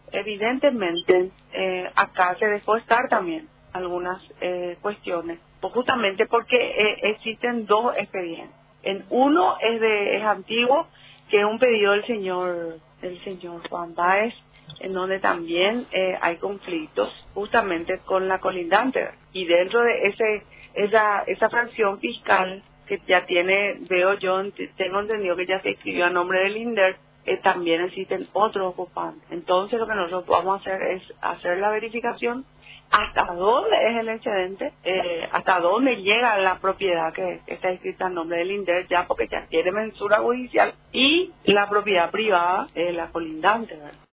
Evidentemente, acá se dejó estar también algunas cuestiones, pues justamente porque existen dos expedientes. En uno es antiguo, que es un pedido del señor Juan Báez, en donde también hay conflictos justamente con la colindante. Y dentro de esa fracción fiscal que ya tiene, veo yo, tengo entendido que ya se escribió a nombre del INDER, también existen otros ocupantes. Entonces lo que nosotros vamos a hacer es hacer la verificación hasta dónde es el excedente, hasta dónde llega la propiedad que está escrita en nombre del INDER, ya porque ya tiene mensura judicial, y la propiedad privada, la colindante, ¿verdad?